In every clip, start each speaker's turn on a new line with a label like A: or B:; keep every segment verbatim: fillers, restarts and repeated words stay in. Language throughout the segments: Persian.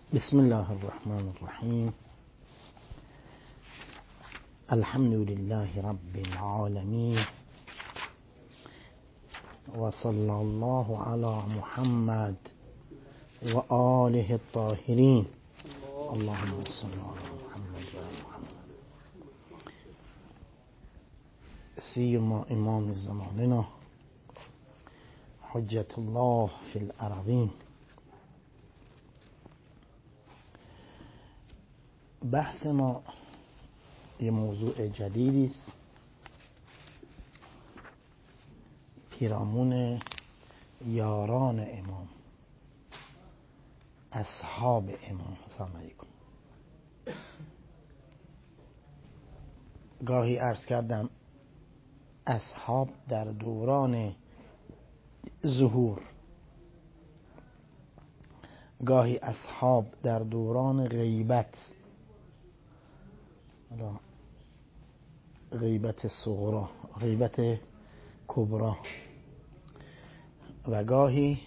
A: بسم الله الرحمن الرحیم. الحمد لله رب العالمین و صلی الله علی محمد و آله الطاهرین. اللهم صل علی محمد و آل محمد. سیما امام زماننا حجت الله فی الارضین. بحث ما یه موضوع جدیدی است، پیرامون یاران امام، اصحاب امام. السلام علیکم. گاهی عرض کردم اصحاب در دوران ظهور، گاهی اصحاب در دوران غیبت، غیبت صغرا، غیبت کبرا، و گاهی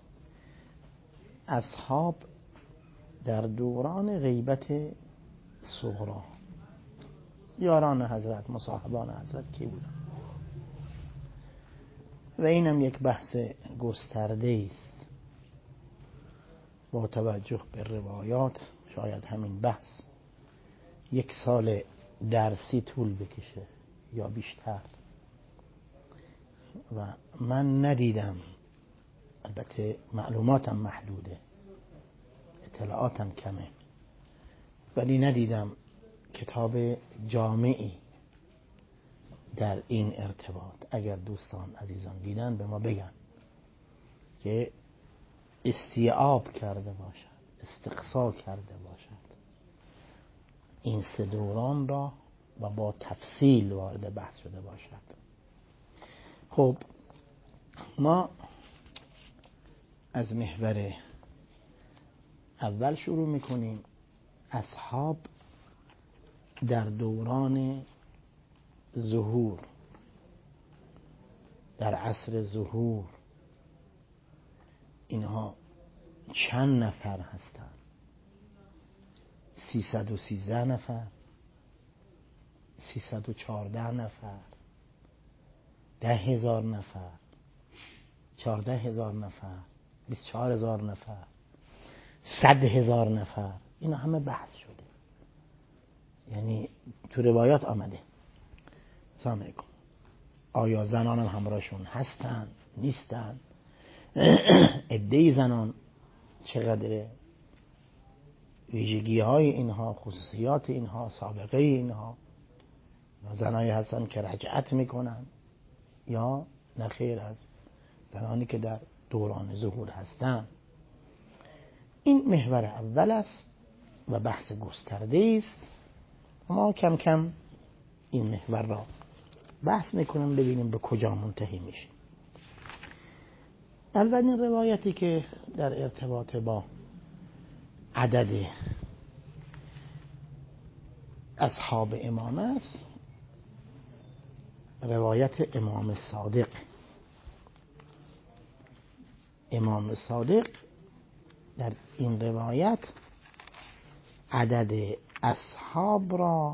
A: اصحاب در دوران غیبت صغرا. یاران حضرت، مصاحبان حضرت کی بودن؟ و اینم یک بحث گسترده است. با توجه به روایات شاید همین بحث یک سال درسی طول بکشه یا بیشتر، و من ندیدم، البته معلوماتم محدوده، اطلاعاتم کمه، ولی ندیدم کتاب جامعی در این ارتباط. اگر دوستان عزیزان دیدن به ما بگن که استیعاب کرده باشد، استقصا کرده باشد این سه دوران را و با تفصیل وارد بحث شده باشد. خب ما از محور اول شروع میکنیم. اصحاب در دوران ظهور، در عصر ظهور، اینها چند نفر هستند؟ سیصد و سیزده نفر، سیصد و چهارده نفر، ده هزار نفر، چهارده هزار نفر، بیست و چهار هزار نفر، صد هزار نفر. اینا همه بحث شده، یعنی تو روایات آمده. سلام علیکم. آیا زنان هم همراهشون هستن نیستن؟ عده زنان چقدره؟ ویژگی های اینها، خصوصیات اینها، سابقه اینها. زنایی هستن که رجعت میکنن یا نخیر از زنانی که در دوران ظهور هستن. این محور اول است و بحث گسترده است. ما کم کم این محور را بحث میکنیم، ببینیم به کجا منتهی میشیم. اولین روایتی که در ارتباط با عدد اصحاب امام است، روایت امام صادق. امام صادق در این روایت عدد اصحاب را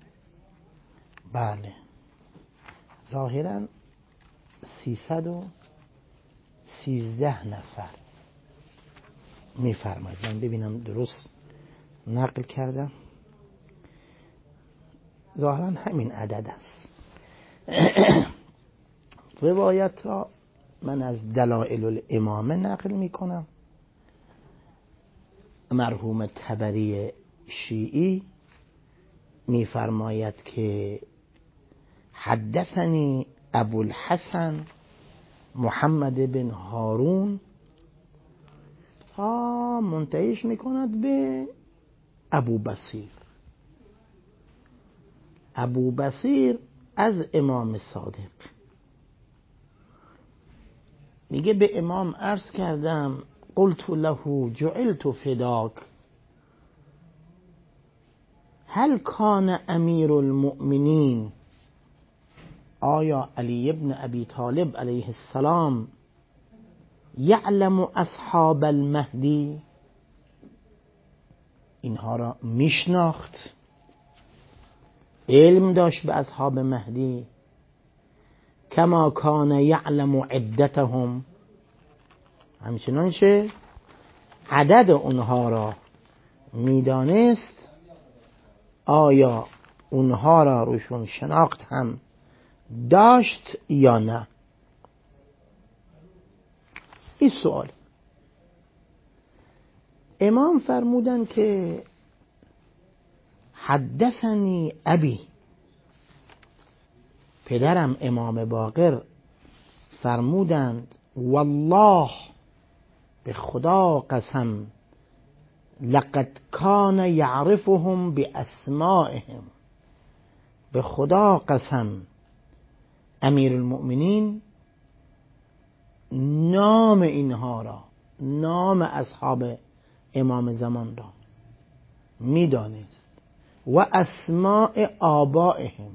A: بله ظاهراً سیصد و سیزده نفر میفرماید. من ببینم درست نقل کردم. ظاهراً همین عدد است. روایت را من از دلائل الامامه نقل میکنم. مرحوم طبری شیعی میفرماید که حدثنی ابو الحسن محمد بن هارون، ها منتهیش میکند به ابو بصیر. ابو بصیر از امام صادق میگه به امام عرض کردم قلت له جعلت فداک هل کان امیر المؤمنین، آیا علی ابن ابی طالب علیه السلام یعلم اصحاب المهدی؟ اینها را میشناخت، علم داشت به اصحاب مهدی. کما کان یعلم عدتهم، همچنان چه عدد اونها را میدانست. آیا اونها را روشون شناخت هم داشت یا نه؟ این سوال. امام فرمودن که حدثنی ابی، پدرم امام باقر فرمودند والله، به خدا قسم، لقد کان یعرفهم باسمائهم، به خدا قسم امیر المؤمنین نام اینها را، نام اصحاب امام زمان را میدانست، و اسماء آبائهم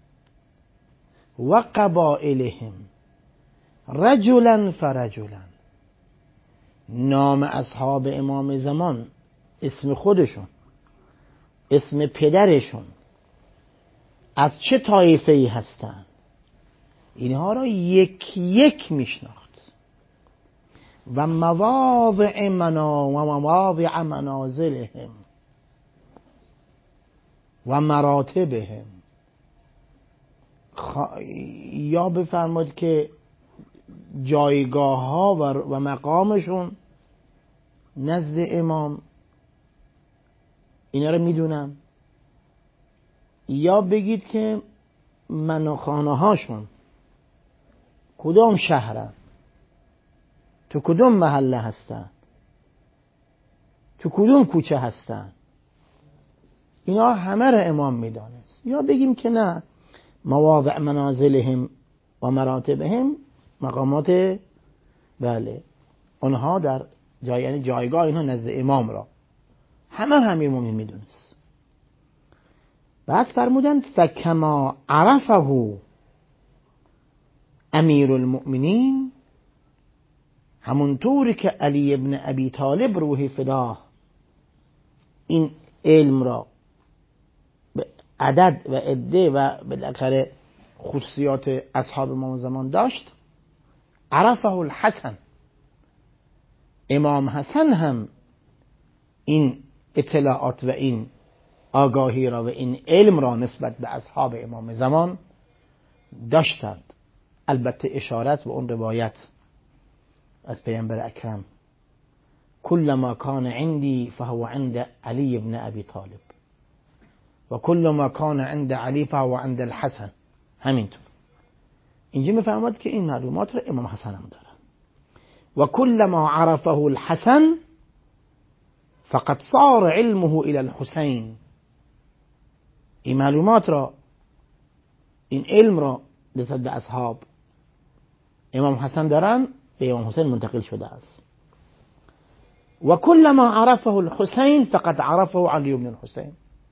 A: و قبائلهم رجلا فرجلا. نام اصحاب امام زمان، اسم خودشون، اسم پدرشون، از چه طایفه‌ای هستند، اینها را یک یک میشناخت. و مواضع منا و مواضع منازلهم و مراتبهم. خ... یا بفرماد که جایگاه ها و مقامشون نزد امام، اینا رو میدونم. یا بگید که مناخانه هاشون کدام شهرن، تو کدوم محله هستن، تو کدوم کوچه هستن، اینا همه رو امام میدانست. یا بگیم که نه، مواضع منازلهم و مراتبهم، مقامات، بله، اونها در جای، یعنی جایگاه اینها نزد امام را همه امیر مومنین میدونست. بعد فرمودن فکما عرفه امیر المؤمنین، همونطوری که علی ابن ابی طالب روح فداه این علم را به عدد و عده و بالاخره خصوصیات اصحاب امام زمان داشت، عرفه الحسن، امام حسن هم این اطلاعات و این آگاهی را و این علم را نسبت به اصحاب امام زمان داشتند. البته اشارت به اون روایت از پیامبر اکرم کل ما کان عندي فهو عند علی ابن ابی طالب و کل ما کان عند علی فهو عند الحسن. همینطور اینجا میفهمد که این معلومات را امام حسن هم دارن. و کل ما عرفه الحسن فقد صار علمه الى الحسین، این معلومات را، این علم را نسبت به اصحاب امام حسن دارن، به امام حسین منتقل شده است. و کل ما عرفه الحسین فقد عرفه علی بن الحسین،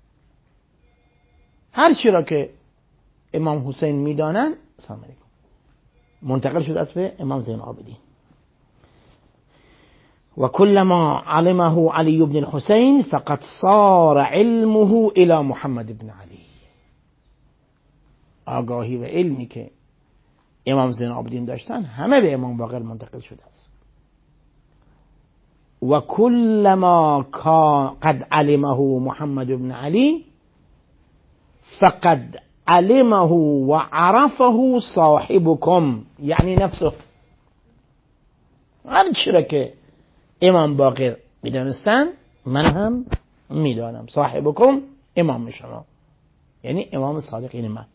A: هر چی را که امام حسین میدانن سلام علیکم منتقل شده است به امام زین العابدین. و کل ما علمه علی بن الحسین فقد صار علمه الى محمد بن علی، آگاهی و علمی که امام زین العابدین داشتن همه به امام باقر منتقل شده است. و کل ما قد علمه محمد بن علی فقد علمه و عرفه صاحبكم، یعنی نفسه، هر چی را که امام باقر میدانستن من هم میدانم. صاحبكم امام شما، یعنی امام صادقین من.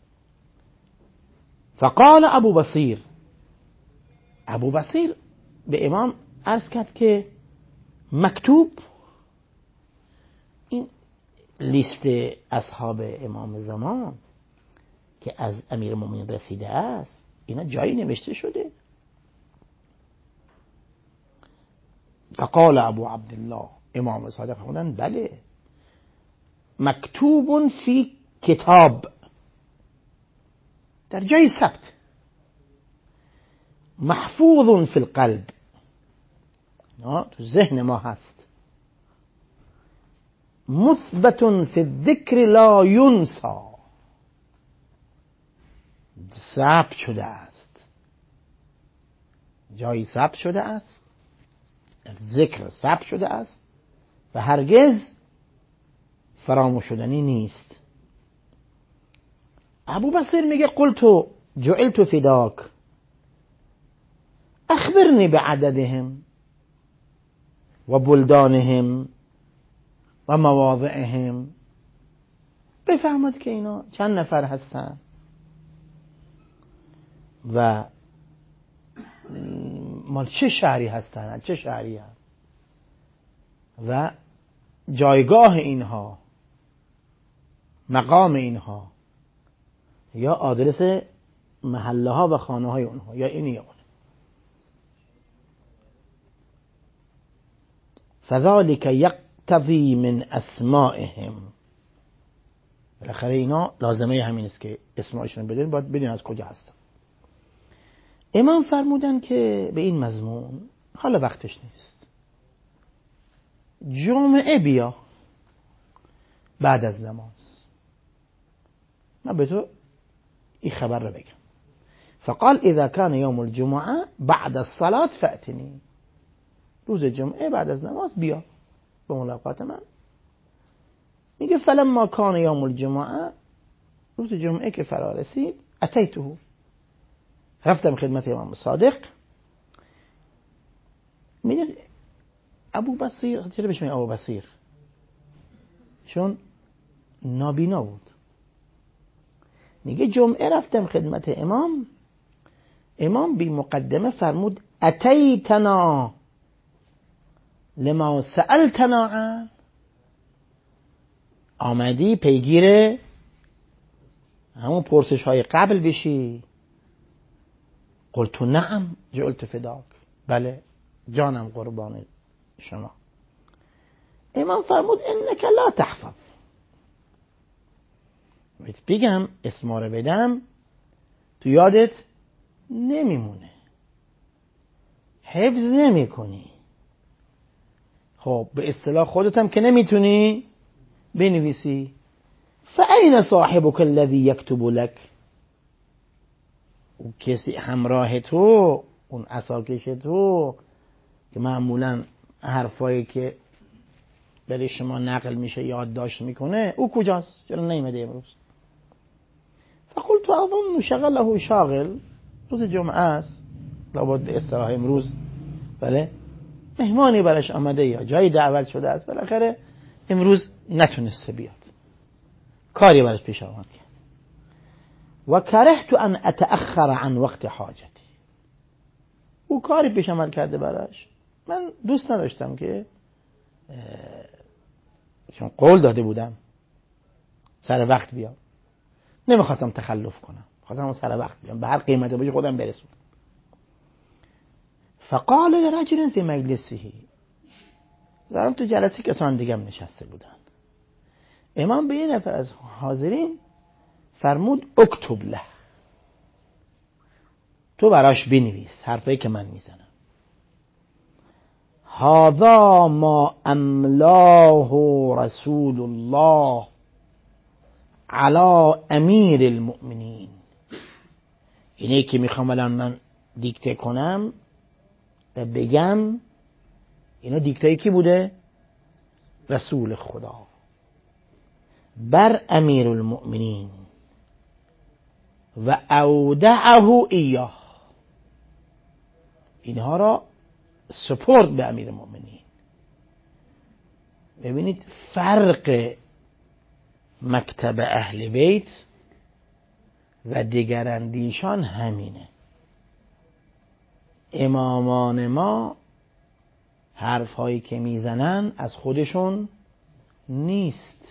A: فقال ابو بصیر، ابو بصیر به امام عرض کرد که مکتوب، این لیست اصحاب امام زمان که از امیر المؤمنین رسیده است، اینا جایی نوشته شده؟ فقال ابو عبدالله، امام صادق فرمودند بله، مکتوب فی کتاب، در جای ثبت، محفوظ فی القلب، تو ذهن ما هست، مثبت فی الذکر لا ینسی، ثبت شده است، جایی ثبت شده است، ذکر ثبت شده است و هرگز فراموش شدنی نیست. ابو بصیر میگه قلت جعلت فداک اخبرنی بعددهم و بلدانهم و مواضعهم، بفهمد که اینا چند نفر هستن و مال چه شهری هستن، چه شهری هستن و جایگاه اینها، مقام اینها، یا آدرس محله ها و خانه های اونها، یا اینی یا اون. فذلك یقتضی من اسمائهم، بالاخره اینا لازمه همین است که اسمائشون بدین، باید بدین از کجا هستن. امام فرمودن که به این مضمون حالا وقتش نیست، جمعه بیا بعد از نماز، من به تو این خبر رو بگم. فقال اذا كان يوم الجمعه بعد الصلاه فاتنی، روز جمعه بعد از نماز بیا به ملاقات من. میگه فلما كان يوم الجمعه، روز جمعه که فرا رسید، اتیته، رفتم خدمت امام صادق. میگه ابو بصیر، چرا بهش میگه ابو بصیر؟ چون نابینا بود. میگه جمعه رفتم خدمت امام، امام بی مقدمه فرمود اتیتنا لما سألتنا عن، آمدی پیگیر همون پرسش های قبل بشی. قلت نعم جعلت فداک، بله جانم قربان شما. امام فرمود انک لا تحفظ، بگم اسما رو بدم تو یادت نمیمونه، حفظ نمی کنی. خب به اصطلاح خودت هم که نمیتونی بنویسی. فأین صاحبک الذی یکتب لک، اون کسی همراه تو، اون عصاکش تو که معمولا حرفایی که برای شما نقل میشه یادداشت میکنه، او کجاست؟ چرا نیومده امروز؟ فقلت اظن شغله شاغل، روز جمعه است، لابد به اصطلاح امروز بله مهمانی برش آمده یا جایی دعوت شده است، بالاخره امروز نتونسته بیاد، کاری برش پیش آمد کرد. و کرهت ان اتأخر عن وقت حاجتی، او کاری پیش آمد کرده براش، من دوست نداشتم که چون قول داده بودم سر وقت بیام، نمیخواستم تخلف کنم، خواستم سر وقت بیام، به هر قیمتی باشه خودم برسونم. فقال لرجل فی مجلسه، زارم تو جلسه کسان دیگه هم نشسته بودن. امام به یه نفر از حاضرین فرمود اکتب له، تو براش بنویس حرفایی که من میزنم. هذا ما املاه رسول الله علی امیر المؤمنین، اینه که میخوام الان من دیکته کنم و بگم، اینا دیکته کی بوده؟ رسول خدا بر امیر المؤمنین و اودعه ایاه، اینها را سپورت به امیر المؤمنین. ببینید فرق مکتب اهل بیت و دیگراندیشان همینه. امامان ما حرف هایی که میزنن از خودشون نیست.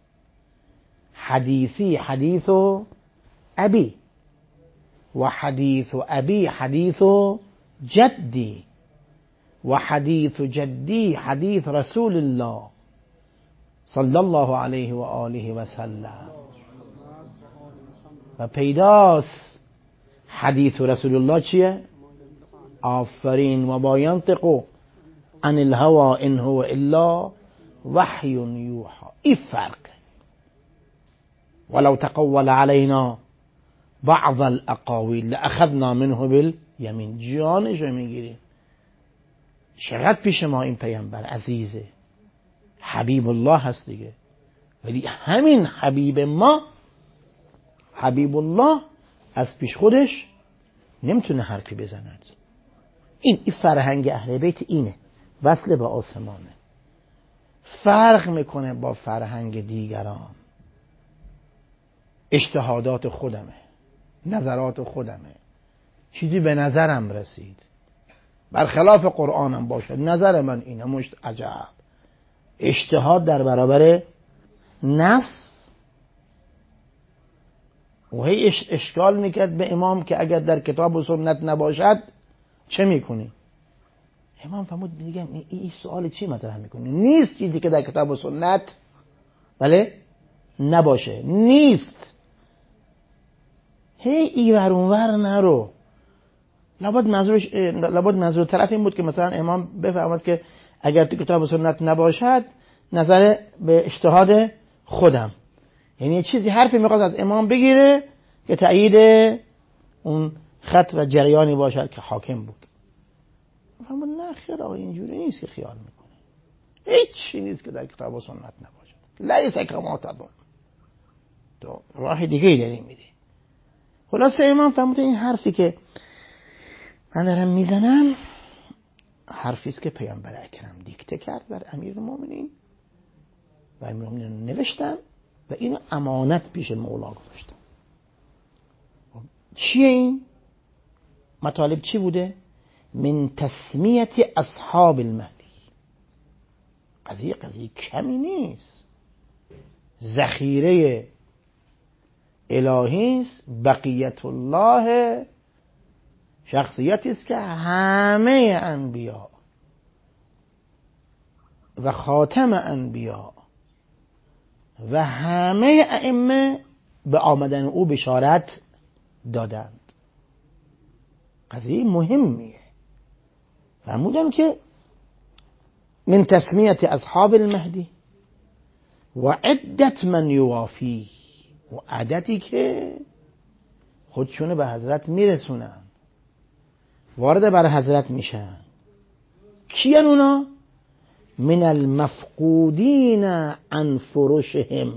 A: حدیثی حدیث و ابی و حدیث و ابی حدیث و جدی و حدیث جدی حدیث رسول الله صلی الله علیه و آله و سلم. و پیداست حدیث رسول الله چیه؟ آفرین. و با ینطق عن الهوى ان هو الا وحی یوحا. این فرق. ولو تقول علینا بعض الاقاویل لاخذنا منه بالیمین. جانش رو میگیریم. چقدر پیش ما این پیامبر عزیزه، حبیب الله هست دیگه، ولی همین حبیب ما، حبیب الله، از پیش خودش نمیتونه حرفی بزند. این این فرهنگ اهل بیت اینه، وصل به آسمانه، فرق میکنه با فرهنگ دیگران. اجتهادات خودمه، نظرات خودمه، چیزی به نظرم رسید برخلاف قرآنم باشه، نظر من اینه، مشت عجب. اجتهاد در برابر نص. و هی اش اشکال میکرد به امام که اگر در کتاب و سنت نباشد چه میکنی؟ امام فرمود میگم این, این سوال چی مطرح میکنی؟ نیست چیزی که در کتاب و سنت بله نباشه، نیست. هی ایور اونور نرو. لابد منظورش لابد منظور طرف این بود که مثلا امام بفرماد که اگر تو کتاب و سنت نباشد نظر به اجتهاد خودم، یعنی یه چیزی حرفی میخواد از امام بگیره که تأیید اون خط و جریانی باشد که حاکم بود. اما نه خیر آقا، اینجوری نیست که خیال میکنه. هیچ چیزی نیست که در کتاب و سنت نباشد. لیس کما تظن. تو راه دیگه ای داری میری. خلاصه امام فهمید این حرفی که من دارم میزنم حرفی است که پیامبر اکرم دیکته کرد بر امیرالمومنین و امیرالمومنین نوشتن و اینو امانت پیش مولا گذاشتن. چیه این مطالب؟ چی بوده؟ من تسمیت اصحاب المهدی. قضیه قضیه کمی نیست، ذخیره الهی است، بقیت الله، شخصیتی است که همه انبیا و خاتم انبیا و همه ائمه به آمدن او بشارت دادند. قضیه مهمیه. فرمودن که من تسمیت اصحاب المهدی و عدت من یوافی، و عدتی که خودشونه به حضرت میرسونن، وارد بر حضرت میشن. کیان اونا؟ من المفقودین عن فرشهم،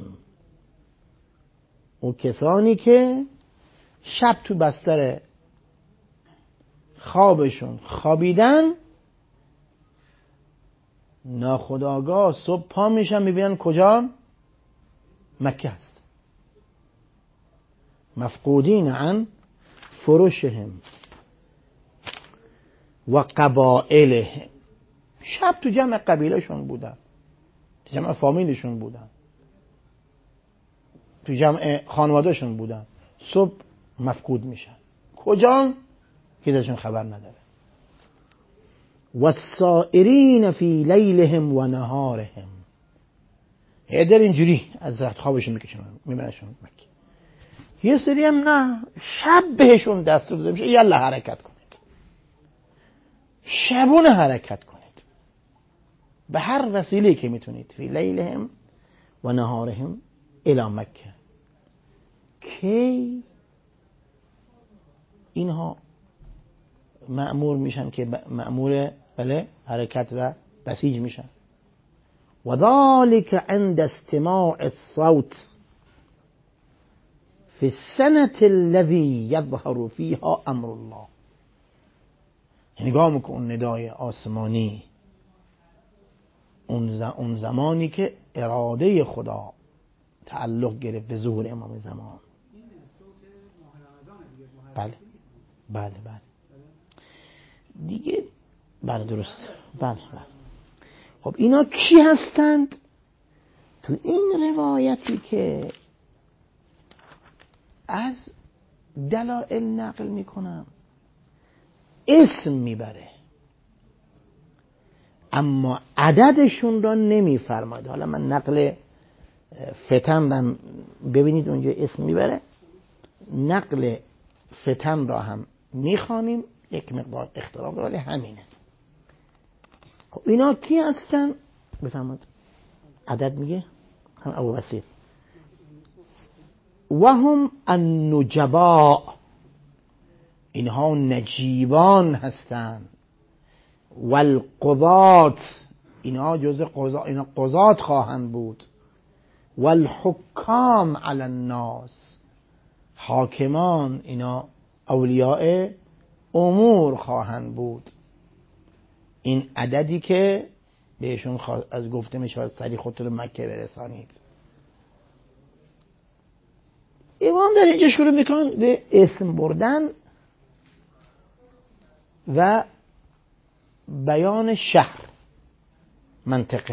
A: و کسانی که شب تو بستر خوابشون خوابیدن، ناخودآگاه صبح پا میشن میبینن کجا؟ مکه هست. مفقودین عن فرشهم و قبائلهم، شب تو جمع قبیلهشون بودن، تو جمع فامیلشون بودن، تو جمع خانوادهشون بودن، صبح مفقود میشن. کجا؟ که ازشون خبر نداره. و السائرین فی لیلهم و نهارهم، هدر اینجوری از رخت خوابشون میکشن میبرنشون مکه. یه سری هم نه، شب بهشون دستور داده میشه یلا حرکت کنید، شبونه حرکت کنید به هر وسیله که میتونید. فی لیلهم و نهارهم الی مکه. کی اینها مأمور میشن که مأمور بله حرکت و بسیج میشن؟ و ذالک عند استماع الصوت فی السنة الذی یظهر فیها امر الله. نگاه میکن اون ندای آسمانی، اون زمانی که اراده خدا تعلق گرفت به ظهور امام زمان. بله بله بله دیگه، بله درست، بله بله. خب اینا کی هستند؟ تو این روایتی که از دلائل نقل میکنم اسم میبره اما عددشون را نمیفرماید. حالا من نقل فتن هم ببینید اونجا اسم میبره، نقل فتن را هم میخوانیم، یک مقدار اختلاف داره، همینه. خب اینا کی هستن؟ بفرمایید. عدد میگه هم ابو بصیر. و هم النجباء، اینها نجیبان هستند. والقضات، اینها جز قضات، اینها قضات خواهند بود. والحکام علی الناس، حاکمان، اینا اولیاء امور خواهند بود. این عددی که بهشون از گفته میشه سری خودتون رو مکه برسانید. امام در اینجا شروع میکن به اسم بردن و بیان شهر، منطقه.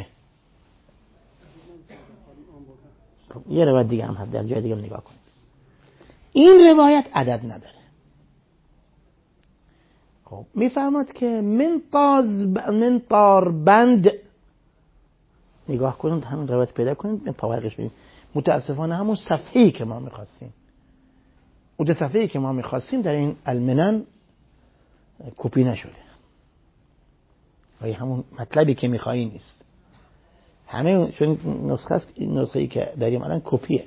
A: یه روایت دیگه هم هست، در جای دیگه هم نگاه کنید. این روایت عدد نداره. خب میفرماد که من طاز من طاربند، نگاه کنید همین روایت پیدا کنید، من پاورقش ببینید. متاسفانه همون صفحه‌ای که ما می‌خواستیم، اون صفحه‌ای که ما می‌خواستیم در این المنن کپی نشده. و همون مطلبی که می‌خوایی نیست. همه چون نسخه است، این نسخه‌ای که داریم الان کپیه.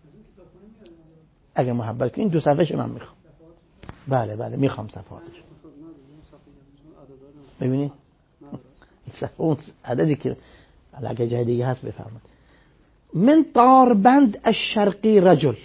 A: اگه محبت کنید دو صفحه‌اش من می‌خوام. بله بله می‌خوام صفحاتش. ببینید اون عددی که اگه جای دیگه هست بفرمایید. من طاربند الشرقی رجل،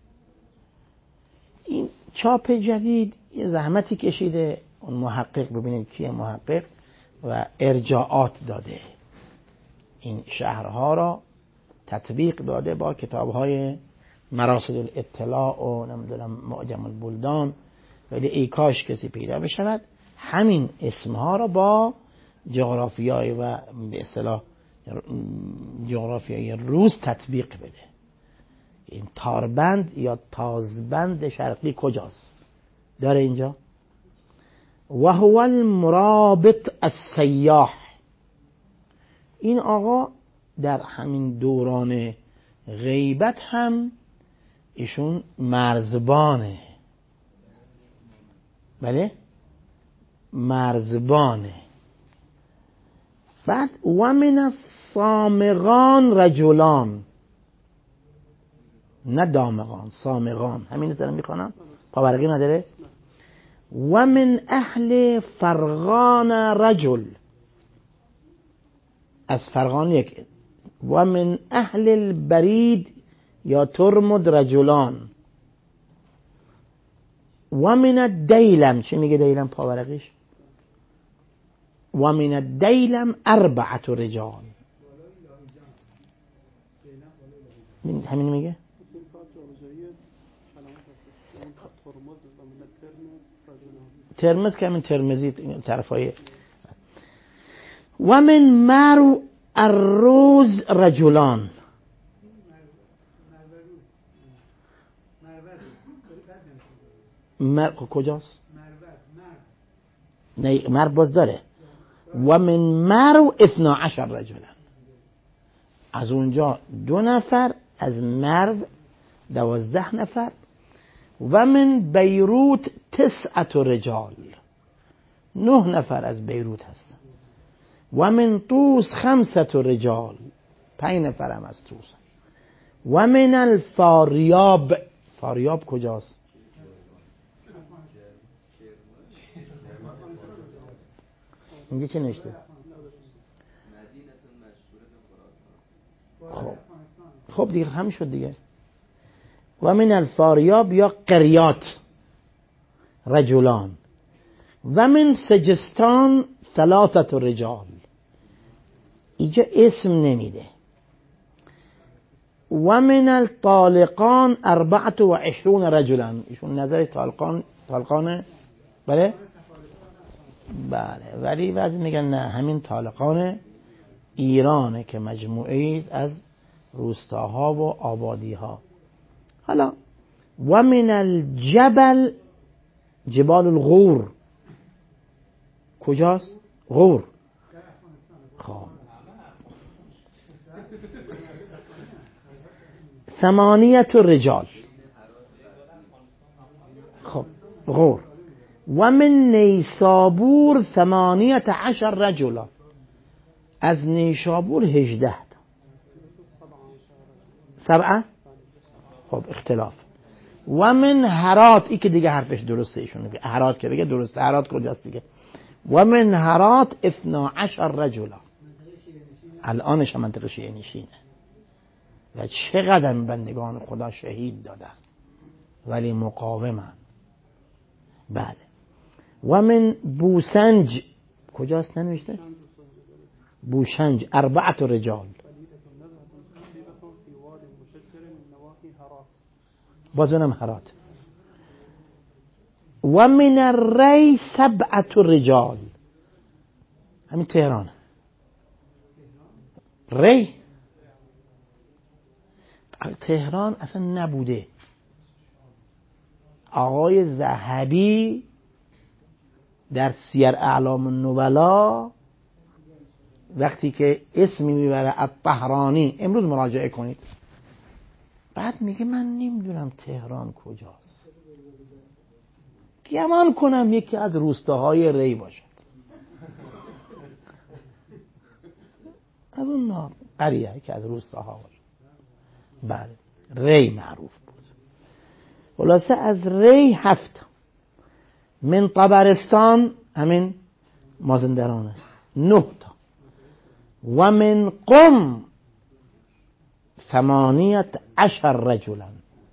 A: این چاپ جدید یه زحمتی کشیده اون محقق، ببینید کیه محقق، و ارجاعات داده، این شهرها را تطبیق داده با کتاب‌های مراصد الاطلاع و نمیدونم معجم البلدان. ولی ای کاش کسی پیدا بشود همین اسمها را با جغرافیای و به اصطلاح جغرافیای روز تطبیق بده. این تاربند یا تازبند شرقی کجاست؟ داره اینجا. و هو المرابط السیاح، این آقا در همین دوران غیبت هم ایشون مرزبانه. بله مرزبانه. بعد و من الصامغان رجلان، نه دامغان، صامغان، همین دارم میخوانم، پاورقی نداره. و من اهل فرغان رجل، از فرغان یک. و من اهل البرید یا ترمد رجلان. و من الدیلم، چی میگه دیلم پاورقیش؟ و من الدیلم اربعه رجال، همین میگه. ترمز که همین ترمزی طرفای. و من مرو الروز رجلان، مر کجاست؟ نه مر باز داره. و من مرو اثنا عشر رجلان، از اونجا دو نفر، از مرو دوازده نفر. و من بیروت تسعت رجال، نه نفر از بیروت هستن. و من طوس خمسة رجال، پنج نفر هم از طوس. و من الفاریاب، فاریاب کجاست؟ اینجا چه نوشته؟ خب خب دیگه هم شد دیگه. و من الفاریاب یا قریات رجلان. و من سجستان ثلاثة رجال، اینجا اسم نمیده. و من الطالقان اربعة و عشرون رجلان، ایشون نظر طالقان طالقان بله بله ولی بعد میگن نه، همین طالقان ایرانه که مجموعه از روستاها و آبادیها. حالا و من الجبل جبال الغور، کجاست؟ غور. خب ثمانیة رجال. خب غور. و من نیسابور ثمانیة عشر رجلا، از نیشابور هجده تا. سبعه. خب اختلاف. و من هرات، ای که دیگه حرفش درسته، ایشون که هرات که بگه درسته. هرات کجاست دیگه؟ و من هرات اثنا عشر رجلا. الانش هم منطقه شیعه نشینه و چقدر بندگان خدا شهید دادن ولی مقاومن. بله. و من بوسنج، کجاست ننوشته؟ بوشنج اربعت رجال. باز اونم هرات. و من الری سبعت رجال، همین تهران. ری تهران اصلا نبوده. آقای ذهبی در سیر اعلام النبلا وقتی که اسمی میبره الطهرانی، امروز مراجعه کنید، بعد میگه من نمیدونم تهران کجاست، گمان کنم یکی از روستاهای ری باشد. از اون قریه که از روستاها باشد. بله ری معروف بود. خلاصه از ری هفت. من طبرستان همین مازندرانه نه تا. و من قم ثمانیت عشر رجلا.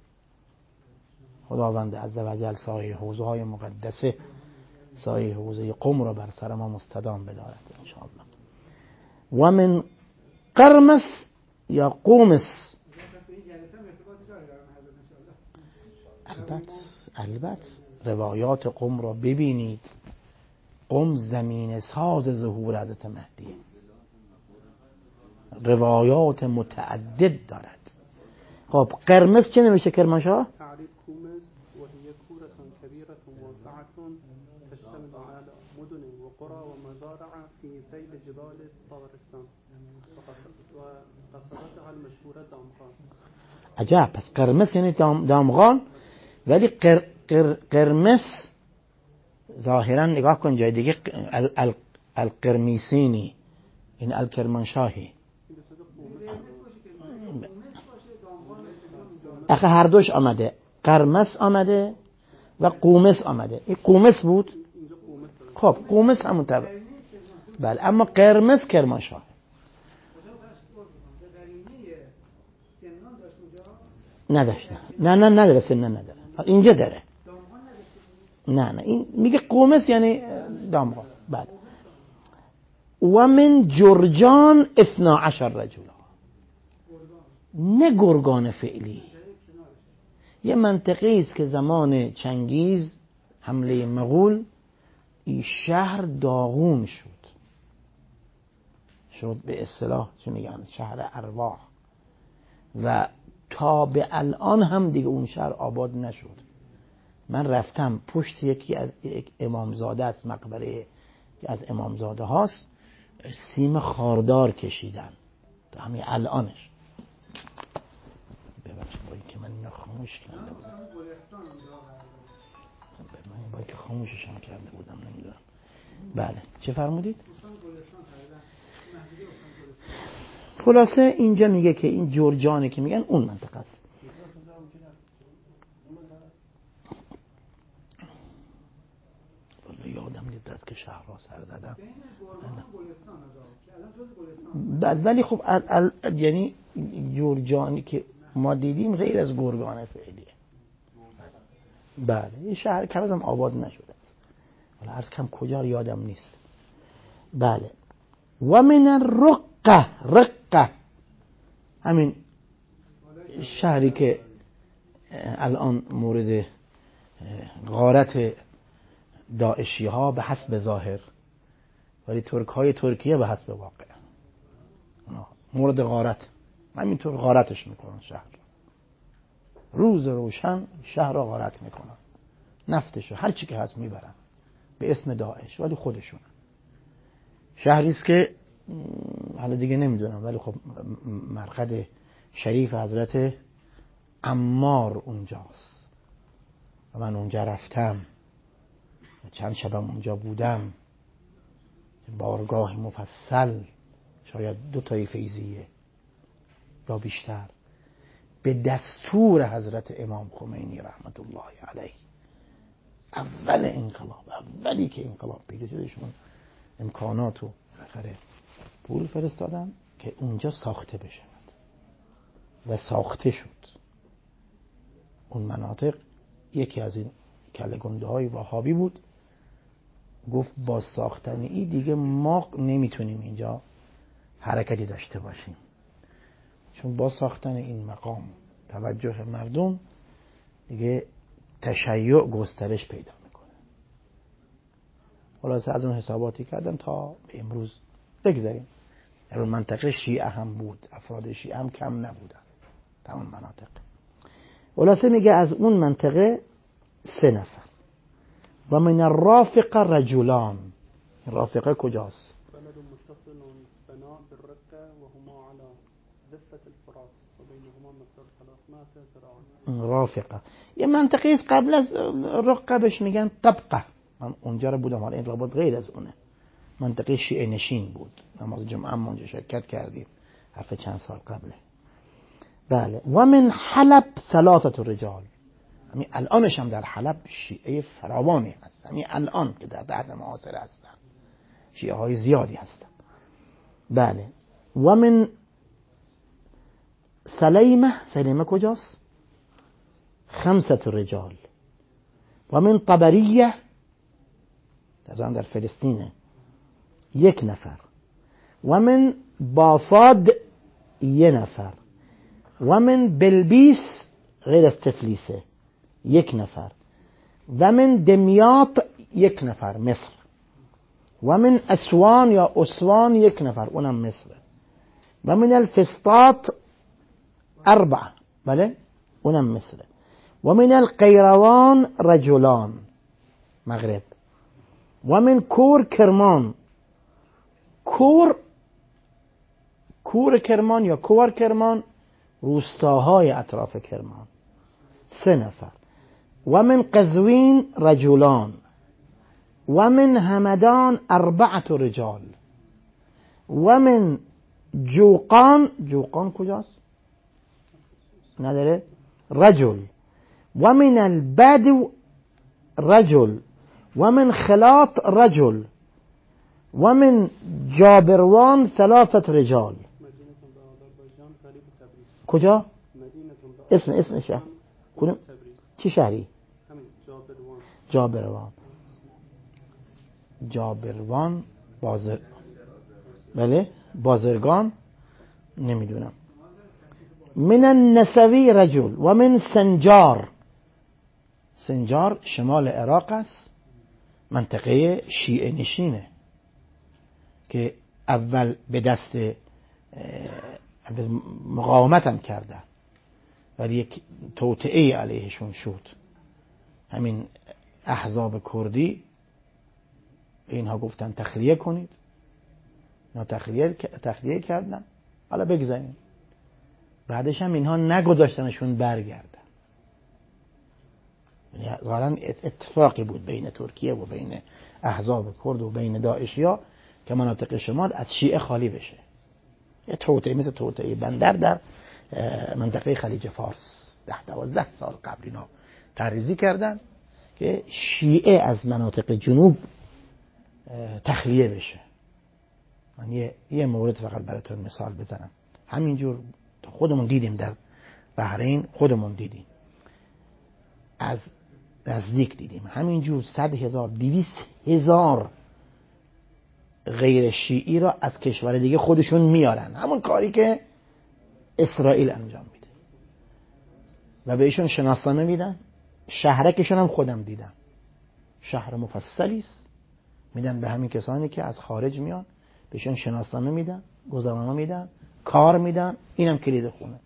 A: خداوند عزوجل سایه حوزه های مقدسه، سایه حوزه قم را بر سر ما مستدام بدارد انشاءالله. و من قرمس یا قومس، البته البته روایات قم را ببینید. قم زمین ساز ظهور حضرت مهدی، روایات متعدد دارد. خب قرمز چه نمیشه کرمانشاه؟
B: تعریف قومس و هي كورة كبيرة واسعة تشتمل على مدن وقرى ومزارع في ذيل جبال طبرستان وقصرتها المشهورة دامغان.
A: عجب. پس قرمز یعنی دام دامغان، ولی قر قر قرمز ظاهرا نگاه کن جای دیگه القرمیسینی، این الکرمانشاهی. اخه هر دوش آمده، قرمز آمده و قومس آمده. این قومس بود. خب قومس همون طبع. بله اما قرمز کرمانشاه. نداشت. نه نه نداره، سن نداره. اینجا داره. نه نه این میگه قومس یعنی دامغان. بله. و من جرجان اثنا عشر رجلا. نه گرگان فعلی، یه منطقه است که زمان چنگیز حمله مغول این شهر داغون شد، شد به اصطلاح چه میگن شهر ارواح، و تا به الان هم دیگه اون شهر آباد نشد. من رفتم پشت یکی از یک امامزاده است، مقبره از امامزاده هاست، سیم خاردار کشیدن تا همین الانش. ببخشید با این که من اینو خاموش کرده بودم، من با این که خاموشش هم کرده بودم نمیدونم. بله چه فرمودید؟ خلاصه اینجا میگه که این جرجانی که میگن اون منطقه است. والله یادم نیست دست که شهرها سر زدم. بعد ولی خب ال ال یعنی جرجانی که ما دیدیم غیر از گرگان فعلیه. بله این شهر کمز هم آباد نشده است، ولی عرض کم کجا یادم نیست. بله. و من الرقه، رقه همین شهری که الان مورد غارت داعشی ها به حسب ظاهر، ولی ترک های ترکیه به حسب واقع مورد غارت، همینطور غارتش میکنن شهر، روز روشن شهر را غارت میکنن، نفتشو هر چی که هست میبرن به اسم داعش، ولی خودشون شهری است که حالا دیگه نمیدونم، ولی خب مرقد شریف حضرت عمار اونجاست و من اونجا رفتم چند شبم اونجا بودم، بارگاه مفصل شاید دو تای فیضیه یا بیشتر. به دستور حضرت امام خمینی رحمت الله علیه. اول انقلاب، اولی که انقلاب پیدا شدشون امکانات و بالاخره پول فرستادن که اونجا ساخته بشه و ساخته شد. اون مناطق یکی از این کله گنده های وهابی بود، گفت با ساختن ای دیگه ما نمیتونیم اینجا حرکتی داشته باشیم، چون با ساختن این مقام توجه مردم دیگه تشیع گسترش پیدا میکنه. خلاصه از اون حساباتی کردن تا به امروز بگذاریم. در اون منطقه شیعه هم بود، افراد شیعه هم کم نبودن در اون مناطق. خلاصه میگه از اون منطقه سه نفر. و من الرافقه رجلان. رافقه کجاست؟
B: بلد متصل بنا بالرقه و هما على ضفه الفرات و بینهما مقدار ثلاثمائة ذراع.
A: رافقه یه منطقه است قبل از رقه بهش میگن طبقه. من اونجا رو بودم، حالا این رابط غیر از اونه. منطقه شیعه نشین بود. نماز جمعه هم اونجا شرکت کردیم هفته چند سال قبله. بله. و من حلب ثلاثه رجال. همین الانش هم در حلب شیعه فراوانی هست. همین الان که در بعد معاصر هستن شیعه های زیادی هستن. بله. و من سلیمه. سلیمه کجاست؟ خمسه رجال. و من طبریه در فلسطینه یک نفر. و من بافاد یک نفر. و من بلبیس غیر از تفلیسه یک نفر. و من دمیاط یک نفر مصر. و من اسوان یا اسوان یک نفر اونم مصر. و من الفسطاط اربعه بله اونم مصر. و من القیروان رجلان مغرب. و من کور کرمان. کور کور کرمان یا کور کرمان روستاهای اطراف کرمان سه نفر. و من قزوین رجلان. و من همدان اربعه رجال. و من جوقان. جوقان کجاست؟ نداره؟ رجل. و من البدو رجل. و من خلاط رجل. و من جابروان ثلاثه رجال. کجا؟ اسم اسم شهر کدوم؟ چی شهری؟ جابروان. جابروان بازر بله بازرگان نمیدونم. من النسوی رجل. و من سنجار. سنجار شمال عراق است، منطقه شیعه نشینه که اول به دست مقاومت هم کردن ولی یک توطئه علیهشون شد. همین احزاب کردی اینها گفتن تخلیه کنید، اینا تخلیه تخلیه کردن. حالا بگذاریم بعدش هم اینها نگذاشتنشون برگردن. یعنی ظاهرا اتفاقی بود بین ترکیه و بین احزاب کرد و بین داعشیا که مناطق شمال از شیعه خالی بشه. یه توطئه مثل توطئه بندر در منطقه خلیج فارس ده دوازده سال قبل اینا تحریزی کردن که شیعه از مناطق جنوب تخلیه بشه. من یه, یه مورد فقط براتون مثال بزنم. همینجور خودمون دیدیم در بحرین، خودمون دیدیم از نزدیک دیدیم همینجور صد هزار دویست هزار غیر شیعی را از کشور دیگه خودشون میارن، همون کاری که اسرائیل انجام میده و به ایشون شناسنامه میدن. شهرکشون هم خودم دیدم، شهر مفصلی است، میدن به همین کسانی که از خارج میان، بهشون شناسنامه میدن، گذرنامه میدن، کار میدن، اینم کلید خونه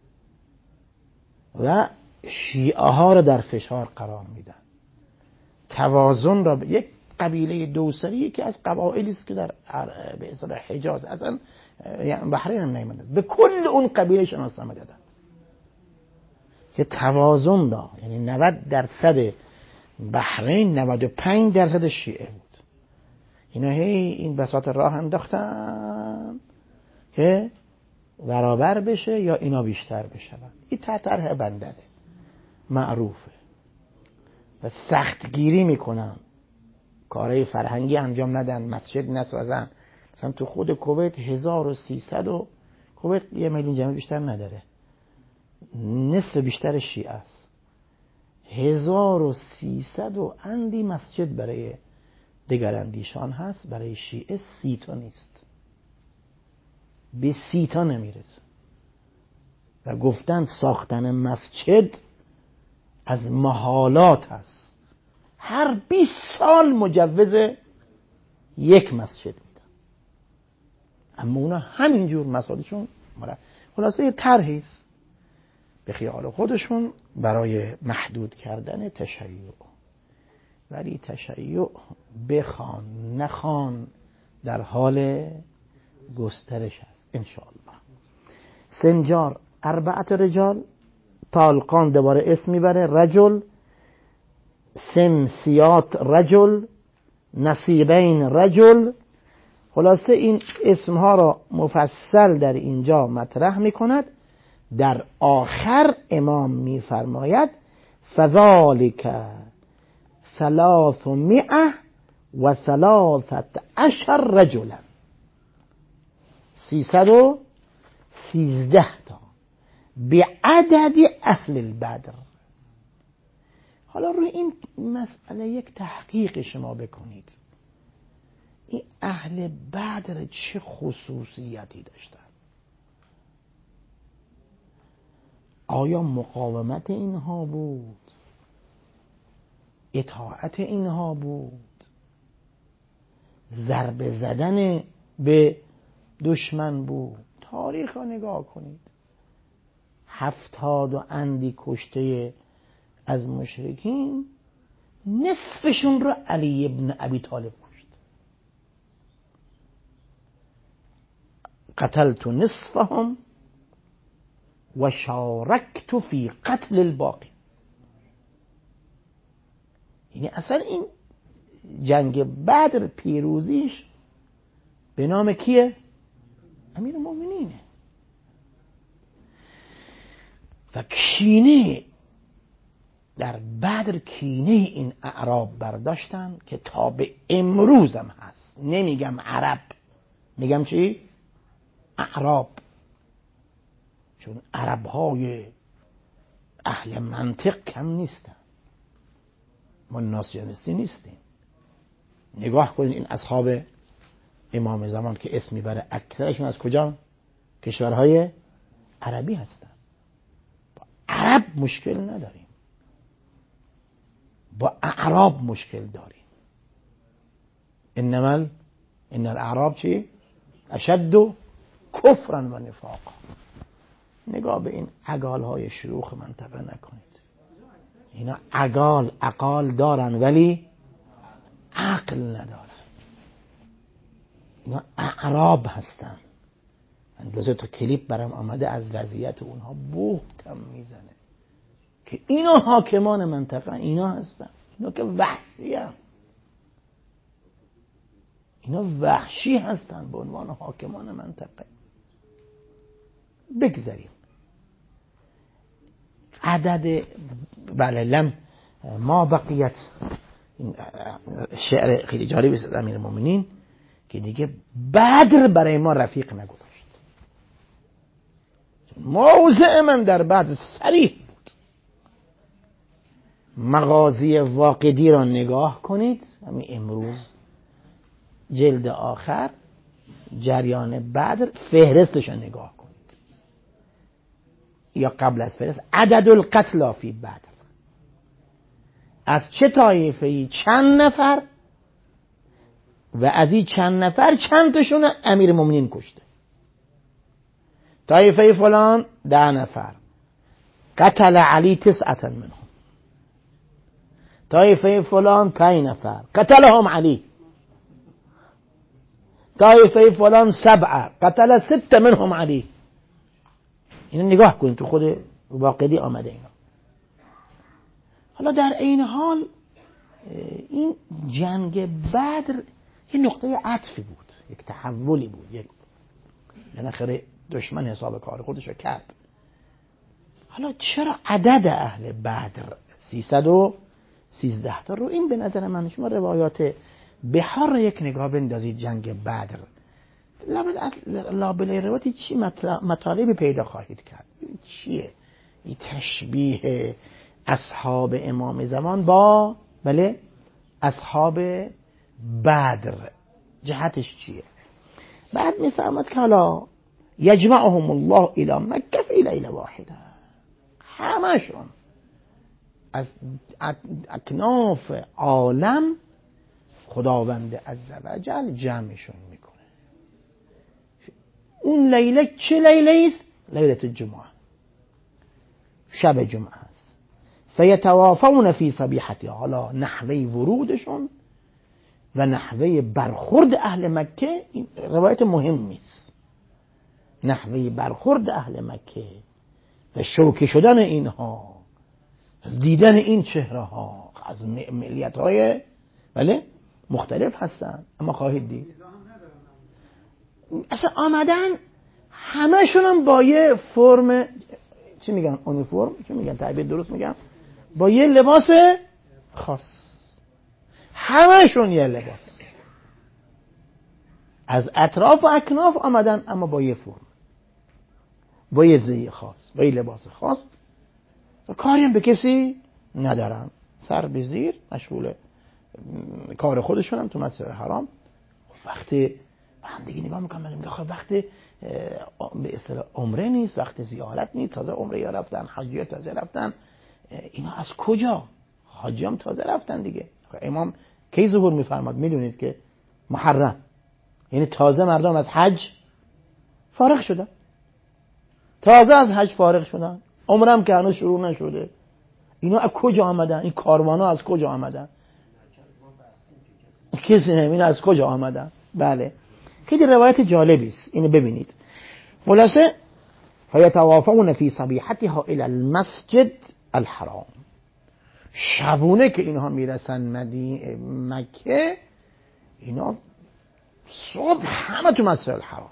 A: و شیعه ها را در فشار قرار میدن. توازن را یک قبیله دوسری که از قبایلی است که در به اصطلاح حجاز اصلا یعنی بحرین هم نیامده، به کل اون قبیله شناسنامه دادن که توازن را، یعنی نود درصد بحرین نود و پنج درصد شیعه بود. اینا هی این بساط راه انداختن که برابر بشه یا اینا بیشتر بشن. این طرح بندره معروفه و سختگیری میکنن، کارهای فرهنگی انجام ندن، مسجد نسازن. مثلا تو خود کویت هزار و سیصد و کویت یه میلیون جمعیت بیشتر نداره، نصف بیشتر شیعه است. هزار و سیصد و اندی مسجد برای دیگر اندیشان هست، برای شیعه سی تا نیست، به سی تا نمیرسه. و گفتن ساختن مسجد از محالات هست، هر بیست سال مجوز یک مسجد میدن، اما اونا همینجور مسائلشون خلاصه یه طرحی است به خیال خودشون برای محدود کردن تشیع. ولی تشیع بخوان نخوان در حال گسترش است انشاءالله. سنجار اربعت رجال، طالقان دوباره اسم میبره، رجل، سمسیات رجل، نصیبین رجل. خلاصه این اسمها را مفصل در اینجا مطرح میکند. در آخر امام میفرماید فذالک ثلاثمائه و ثلاثة عشر رجلا، سیصد و سیزده تا به عدد اهل البدر. حالا روی این مسئله یک تحقیق شما بکنید، این اهل بدر چه خصوصیتی داشتن؟ آیا مقاومت اینها بود؟ اطاعت اینها بود؟ ضربه زدن به دشمن بود؟ تاریخ را نگاه کنید. هفتاد و اندی کشته از مشرکین نصفشون رو علی ابن ابی طالب کشت. قتلت نصفهم و شارکت فی قتل الباقی. یعنی اصلا این جنگ بدر پیروزیش به نام کیه؟ امیر المؤمنینه. و کینه در بدر، کینه این اعراب برداشتن که تا به امروز هم هست. نمیگم عرب، میگم چی؟ اعراب. چون عرب های اهل منطق کم نیستن، ما ناسیونیستی نیستیم. نگاه کنید این اصحاب امام زمان که اسم میبره اکثرشون از کجا؟ کشورهای عربی هستن. با عرب مشکل نداریم، با اعراب مشکل داریم. انما ان الاعراب چی؟ اشد کفرا و نفاقا. نگاه به این عقال های شروخ منطقه نکنید. اینا عقال عقال دارن ولی عقل ندارن. اینا اعراب هستن. من دوزه تا کلیپ برام آمده از وضعیت اونها بوتم میزنه که اینا حاکمان منطقه، اینا هستن. اینا که وحشی هم. اینا وحشی هستن به عنوان حاکمان منطقه. بگذاریم عدد بله لم ما بقیت، شعر خیلی جالبی است از امیر المؤمنین که دیگه بدر برای ما رفیق نگذاشت. موضع من در بدر صریح بود. مغازی واقدی را نگاه کنید، همین امروز جلد آخر جریان بدر فهرستش را نگاه کنید، یا قبل از فهرست عدد القتل فی بدر، از چه طایفه‌ای چند نفر و از این چند نفر چند تاشون امیر المؤمنین کشته. طایفه فلان ده نفر، قتل علی تسعة منهم. طایفه فلان پنج نفر، قتلهم علی. طایفه فلان سبعه، قتل ست منهم علی. اینو نگاه کنید تو خود واقعی آمده اینا. حالا در این حال این جنگ بدر یه نقطه عطفی بود، یک تحولی بود، یک بالاخره دشمن حساب کار خودشو کرد. حالا چرا عدد اهل بدر سیصد و سیزده تا؟ رو این به نظر من شما روایات بحار یک نگاه بندازید جنگ بدر، لابلای روایتی چی مطالبی پیدا خواهید کرد. چیه این تشبیه اصحاب امام زمان با بله اصحاب بدر؟ جهتش چیه؟ بعد میفرماد که حالا یجمعهم الله الى مکه فی لیله واحده، همشون از اکناف عالم خداوند عزوجل جمعشون میکنه. اون لیله چه لیله است؟ لیله الجمعه، شب جمعه است. فیتوافون فی صبیحتها، حالا نحوه ورودشون و نحوه برخورد اهل مکه، این روایت مهمی است. نحوه برخورد اهل مکه و شوکه شدن اینها از دیدن این چهره ها از ملیت های بله مختلف هستن، اما خواهید دید اصلا آمدن همشون هم با یه فرم، چی میگن اونیفرم، چی میگن تعبیر درست میگم، با یه لباس خاص، همشون یه لباس از اطراف و اکناف آمدن، اما با یه فرم، با یه زی خاص، با یه لباس خاص و کاری هم به کسی ندارن، سر به زیر مشغول کار خودشون هم تو مسجد حرام. وقتی به هم دیگه نگاه میکنم میگم خب وقتی به اصطلاح عمره نیست، وقت زیارت نیست، تازه عمره یا رفتن، حاجی تازه رفتن، اینا از کجا؟ حاجی هم تازه رفتن دیگه. امام کی ظهور میفرماد؟ میدونید که محرم، یعنی تازه مردم از حج فارغ شدن، تازه از حج فارغ شدن، عمرم که هنوز شروع نشده. اینا از کجا آمدن؟ این کاروانا از کجا آمدن؟ کسی نمیدونه از کجا آمدن. بله خیلی روایت جالبی است، اینو ببینید. خلاصه فیتوافون فی صبیحتها الی المسجد الحرام، شبونه که اینها میرسن مدینه مکه، اینا صبح همه تو مسجد الحرام.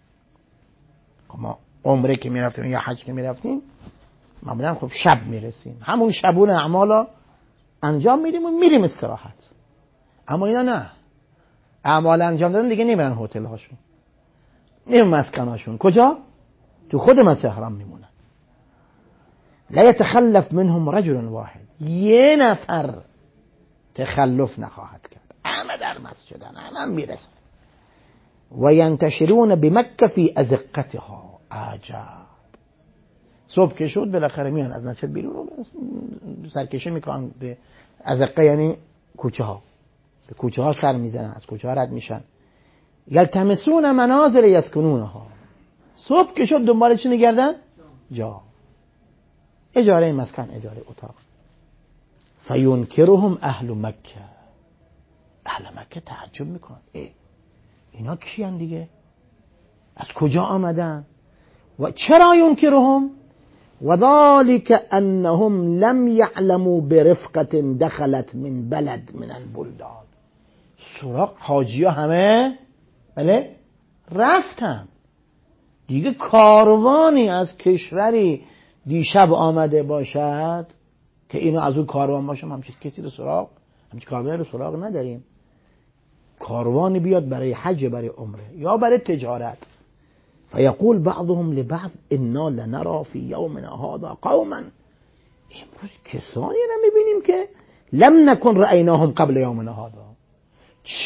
A: ما عمره که میرفتیم یا حج که میرفتیم معمولا خب شب میرسیم، همون شبون اعمالا انجام میدیم و میریم استراحت. اما اینا نه، اعمال انجام دادن دیگه نمیرن هتل هاشون، میرن مسکن هاشون. کجا؟ تو خود مسجد الحرام میمونن. لا يتخلف منهم رجل واحد، یه نفر تخلف نخواهد کرد، همه در مسجدن، همه میرسن. و ینتشرون بمکه فی ازقتها، عجب. صبح که شد بالاخره میان از مسجد بیرون و سرکشی میکنن به ازقه، یعنی کوچه ها، به کوچه ها سر میزنن، از کوچه ها رد میشن. یلتمسون منازل یسکنونها، صبح که شد دنبال چی میگردن؟ جا، اجاره مسکن، اجاره اتاق. فینکرهم اهل مکه، اهل مکه تعجب میکن، اینا کیان دیگه؟ از کجا آمدن؟ و چرا ینکرهم؟ وذلك انهم لم يعلموا برفقة دخلت من بلد من البلدان. سراغ حاجی ها همه بله رفتن دیگه، کاروانی از کشوری دیشب آمده باشد که اینو از اون کاروان باشه، همچین کسی رو سراغ، همچین کاروانی رو سراغ نداریم. کاروانی بیاد برای حج، برای عمره یا برای تجارت، فیقول بعضهم لبعض انا لنرى فی یومنا هذا قوما، امروز کسانی رو میبینیم که لم نکن رأیناهم قبل یومنا هذا،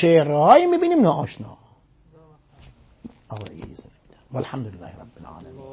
A: چهرهایی میبینیم ناآشنا. والحمد لله رب العالمین.